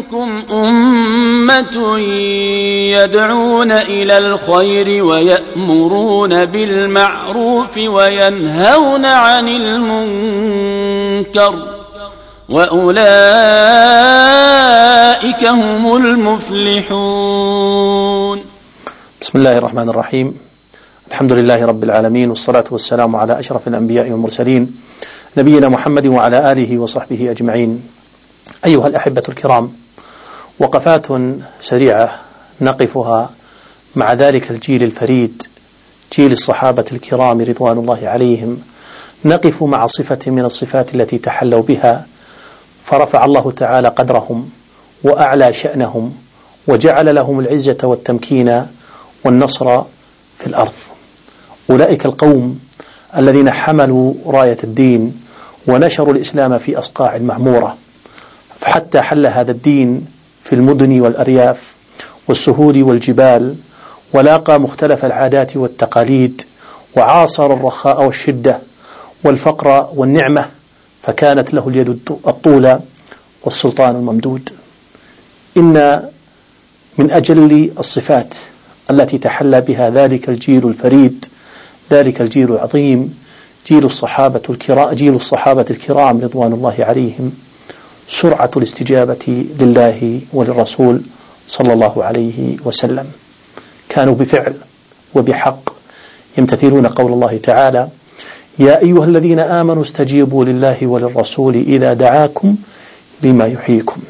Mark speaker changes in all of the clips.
Speaker 1: منكم أمة يدعون إلى الخير ويأمرون بالمعروف وينهون عن المنكر وأولئك هم المفلحون.
Speaker 2: بسم الله الرحمن الرحيم. الحمد لله رب العالمين، والصلاة والسلام على أشرف الأنبياء والمرسلين نبينا محمد وعلى آله وصحبه أجمعين. أيها الأحبة الكرام، وقفات سريعة نقفها مع ذلك الجيل الفريد، جيل الصحابة الكرام رضوان الله عليهم. نقف مع صفة من الصفات التي تحلوا بها، فرفع الله تعالى قدرهم وأعلى شأنهم وجعل لهم العزة والتمكين والنصر في الأرض. أولئك القوم الذين حملوا راية الدين ونشروا الإسلام في أصقاع المعمورة، فحتى حل هذا الدين في المدن والأرياف والسهول والجبال، ولاقى مختلف العادات والتقاليد، وعاصر الرخاء والشدة والفقر والنعمة، فكانت له اليد الطولى والسلطان الممدود. إن من أجل الصفات التي تحلى بها ذلك الجيل الفريد، ذلك الجيل العظيم، جيل الصحابة الكرام رضوان الله عليهم، سرعة الاستجابة لله وللرسول صلى الله عليه وسلم. كانوا بفعل وبحق يمتثلون قول الله تعالى: يا أيها الذين آمنوا استجيبوا لله وللرسول إذا دعاكم لما يحييكم.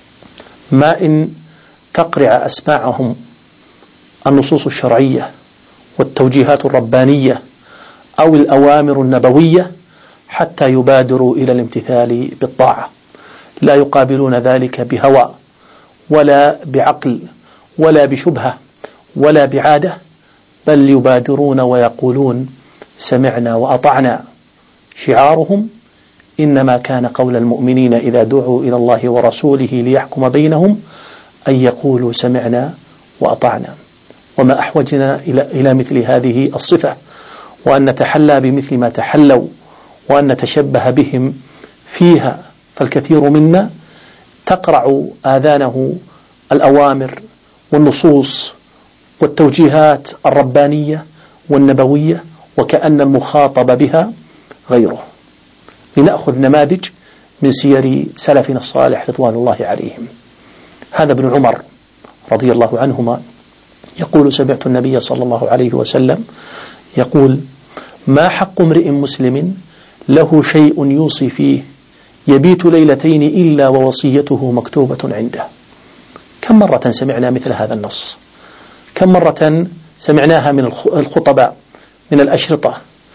Speaker 2: ما إن تقرع أسماعهم النصوص الشرعية والتوجيهات الربانية أو الأوامر النبوية حتى يبادروا إلى الامتثال بالطاعة، لا يقابلون ذلك بهوى ولا بعقل ولا بشبهة ولا بعادة، بل يبادرون ويقولون سمعنا وأطعنا. شعارهم: إنما كان قول المؤمنين إذا دعوا إلى الله ورسوله ليحكم بينهم أن يقولوا سمعنا وأطعنا. وما أحوجنا إلى مثل هذه الصفة، وأن نتحلى بمثل ما تحلوا، وأن نتشبه بهم فيها. فالكثير منا تقرع آذانه الأوامر والنصوص والتوجيهات الربانية والنبوية، وكأن المخاطب بها غيره. لنأخذ نماذج من سير سلفنا الصالح رضوان الله عليهم. هذا ابن عمر رضي الله عنهما يقول: سمعت النبي صلى الله عليه وسلم يقول: ما حق امرئ مسلم له شيء يوصي فيه يبيت ليلتين إلا ووصيته مكتوبة عنده. كم مرة سمعنا مثل هذا النص؟ كم مرة سمعناها من الخطباء، من الأشرطة،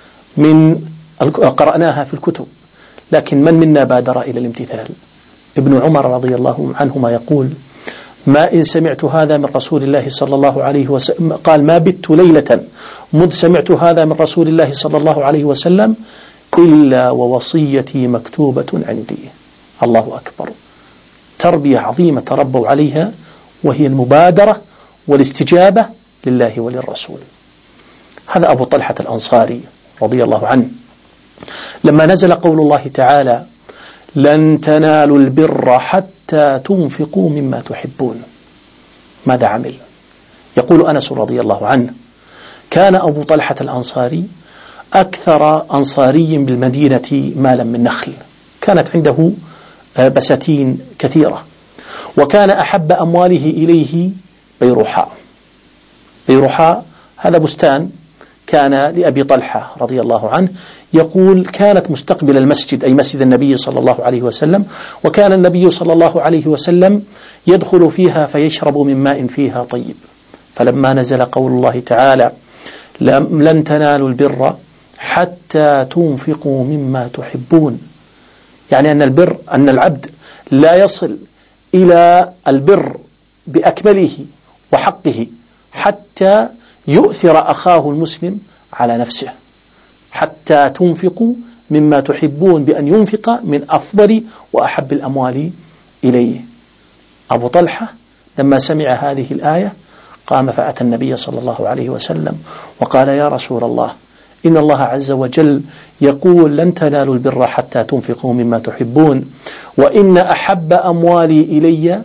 Speaker 2: قرأناها في الكتب، لكن من منا بادر إلى الامتثال؟ ابن عمر رضي الله عنهما يقول: ما إن سمعت هذا من رسول الله صلى الله عليه وسلم، قال: ما بت ليلة مذ سمعت هذا من رسول الله صلى الله عليه وسلم إلا ووصيتي مكتوبة عندي. الله أكبر. تربية عظيمة تربوا عليها، وهي المبادرة والاستجابة لله وللرسول. هذا أبو طلحة الأنصاري رضي الله عنه، لما نزل قول الله تعالى: لن تنالوا البر حتى تنفقوا مما تحبون، ماذا عمل؟ يقول أنس رضي الله عنه: كان أبو طلحة الأنصاري أكثر أنصاري بالمدينة مالا من نخل، كانت عنده بساتين كثيرة، وكان أحب أمواله إليه بيروحاء. بيروحاء هذا بستان كان لأبي طلحة رضي الله عنه، يقول: كانت مستقبل المسجد، أي مسجد النبي صلى الله عليه وسلم، وكان النبي صلى الله عليه وسلم يدخل فيها فيشرب من ماء فيها طيب. فلما نزل قول الله تعالى: لن تنالوا البر حتى تنفقوا مما تحبون، يعني أن العبد لا يصل إلى البر بأكمله وحقه حتى يؤثر أخاه المسلم على نفسه، حتى تنفقوا مما تحبون، بأن ينفق من أفضل وأحب الأموال إليه. أبو طلحة لما سمع هذه الآية قام فأتى النبي صلى الله عليه وسلم وقال: يا رسول الله، إن الله عز وجل يقول: لن تنالوا البر حتى تنفقوا مما تحبون، وإن أحب أموالي إلي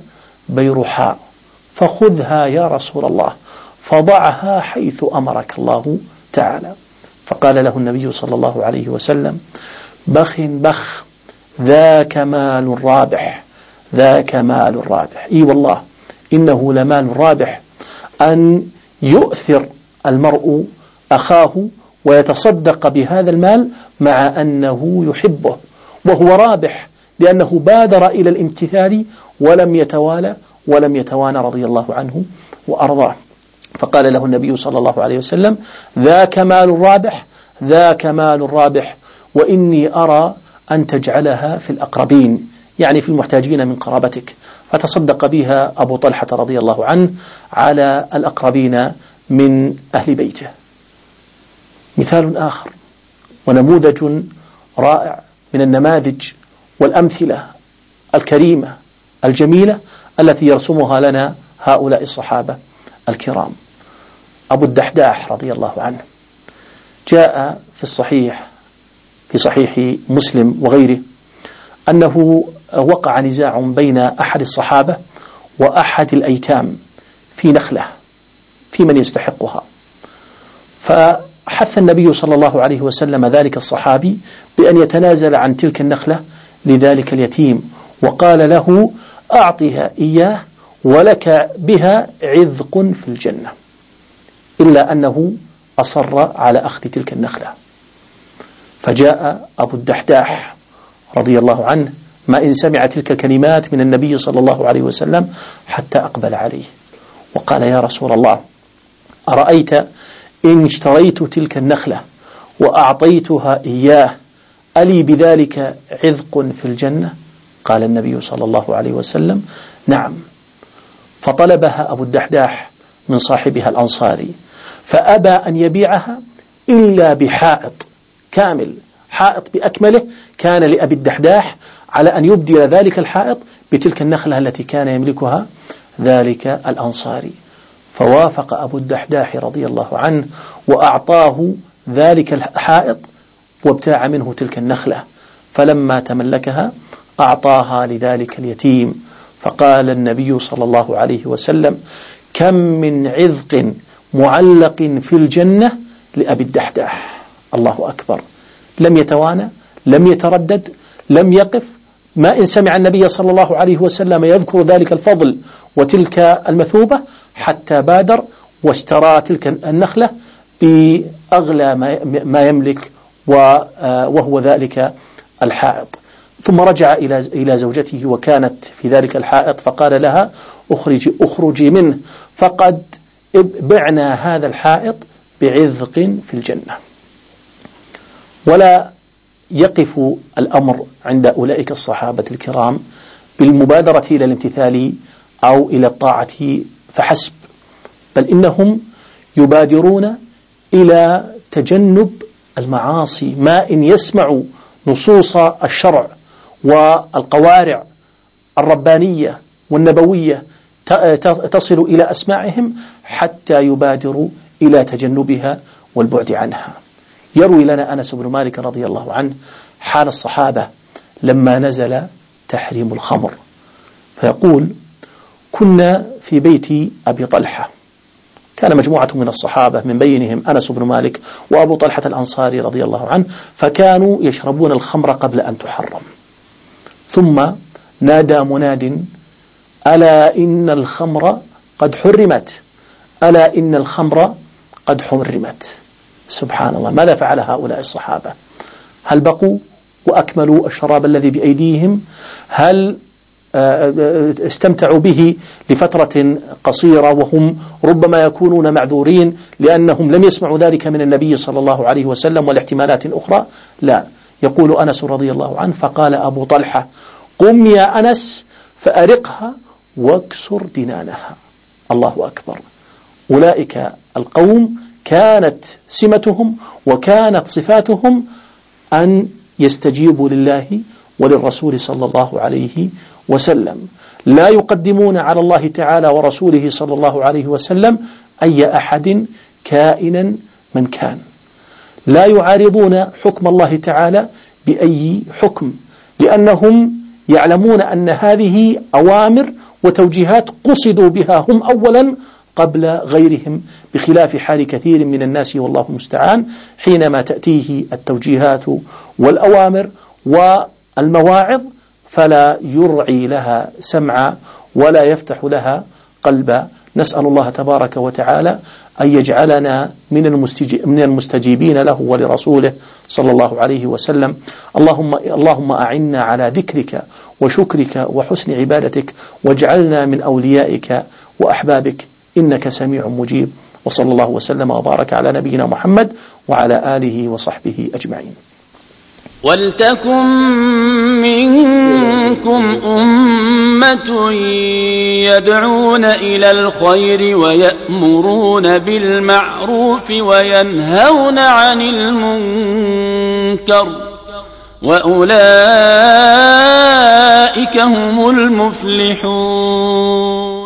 Speaker 2: بيرحاء فخذها يا رسول الله فضعها حيث أمرك الله تعالى. فقال له النبي صلى الله عليه وسلم بخ بخ ذاك مال رابح، ذاك مال رابح. إي والله إنه لمال رابح أن يؤثر المرء أخاه ويتصدق بهذا المال مع أنه يحبه، وهو رابح لأنه بادر إلى الامتثال ولم يتوالى ولم يتوانى رضي الله عنه وأرضاه. فقال له النبي صلى الله عليه وسلم ذاك مال رابح، ذاك مال رابح، وإني أرى أن تجعلها في الأقربين، يعني في المحتاجين من قرابتك. فتصدق بها أبو طلحة رضي الله عنه على الأقربين من أهل بيته. مثال آخر ونموذج رائع من النماذج والأمثلة الكريمة الجميلة التي يرسمها لنا هؤلاء الصحابة الكرام. أبو الدحداح رضي الله عنه جاء في صحيح مسلم وغيره أنه وقع نزاع بين أحد الصحابة وأحد الأيتام في نخلة في من يستحقها، فحث النبي صلى الله عليه وسلم ذلك الصحابي بأن يتنازل عن تلك النخلة لذلك اليتيم، وقال له أعطها إياه ولك بها عذق في الجنة، إلا أنه أصر على أخذ تلك النخلة. فجاء أبو الدحداح رضي الله عنه ما إن سمع تلك الكلمات من النبي صلى الله عليه وسلم حتى أقبل عليه وقال يا رسول الله أرأيت إن اشتريت تلك النخلة وأعطيتها إياه ألي بذلك عذق في الجنة؟ قال النبي صلى الله عليه وسلم نعم. فطلبها أبو الدحداح من صاحبها الأنصاري فأبى أن يبيعها إلا بحائط كامل، حائط بأكمله كان لأبي الدحداح على أن يبدل ذلك الحائط بتلك النخلة التي كان يملكها ذلك الأنصاري. فوافق أبو الدحداح رضي الله عنه وأعطاه ذلك الحائط وابتاع منه تلك النخلة، فلما تملكها أعطاها لذلك اليتيم. فقال النبي صلى الله عليه وسلم كم من عذق معلق في الجنة لأبي الدحداح. الله أكبر، لم يتوانى، لم يتردد، لم يقف، ما إن سمع النبي صلى الله عليه وسلم يذكر ذلك الفضل وتلك المثوبة حتى بادر واشترى تلك النخلة بأغلى ما يملك وهو ذلك الحائط. ثم رجع إلى زوجته وكانت في ذلك الحائط فقال لها أخرجي منه فقد بعنا هذا الحائط بعذق في الجنة. ولا يقف الأمر عند أولئك الصحابة الكرام بالمبادرة إلى الامتثال أو إلى الطاعة فحسب، بل إنهم يبادرون إلى تجنب المعاصي ما إن يسمعوا نصوص الشرع والقوارع الربانية والنبوية تصل إلى أسماعهم حتى يبادروا إلى تجنبها والبعد عنها. يروي لنا أنس بن مالك رضي الله عنه حال الصحابة لما نزل تحريم الخمر، فيقول كنا في بيت أبي طلحة، كان مجموعة من الصحابة من بينهم أنس بن مالك وأبو طلحة الأنصاري رضي الله عنه، فكانوا يشربون الخمر قبل أن تحرم. ثم نادى مناد ألا إن الخمر قد حرمت، ألا إن الخمر قد حرمت. سبحان الله، ماذا فعل هؤلاء الصحابة؟ هل بقوا وأكملوا الشراب الذي بأيديهم؟ هل استمتعوا به لفترة قصيرة وهم ربما يكونون معذورين لأنهم لم يسمعوا ذلك من النبي صلى الله عليه وسلم والاحتمالات الأخرى؟ لا. يقول أنس رضي الله عنه فقال أبو طلحة قم يا أنس فأرقها واكسر دنانها. الله أكبر. أولئك القوم كانت سمتهم وكانت صفاتهم أن يستجيبوا لله وللرسول صلى الله عليه وسلم، لا يقدمون على الله تعالى ورسوله صلى الله عليه وسلم أي أحد كائنا من كان، لا يعارضون حكم الله تعالى بأي حكم، لأنهم يعلمون أن هذه أوامر وتوجيهات قصدوا بها هم أولا قبل غيرهم، بخلاف حال كثير من الناس والله المستعان حينما تأتيه التوجيهات والأوامر والمواعظ فلا يرعي لها سمعا ولا يفتح لها قلبا. نسأل الله تبارك وتعالى أن يجعلنا من المستجيبين له ولرسوله صلى الله عليه وسلم. اللهم أعنا على ذكرك وشكرك وحسن عبادتك، واجعلنا من أوليائك وأحبابك إنك سميع مجيب. وصلى الله وسلم وبارك على نبينا محمد وعلى آله وصحبه أجمعين.
Speaker 1: ولتكن منكم أمة يدعون إلى الخير ويأمرون بالمعروف وينهون عن المنكر وأولئك هم المفلحون.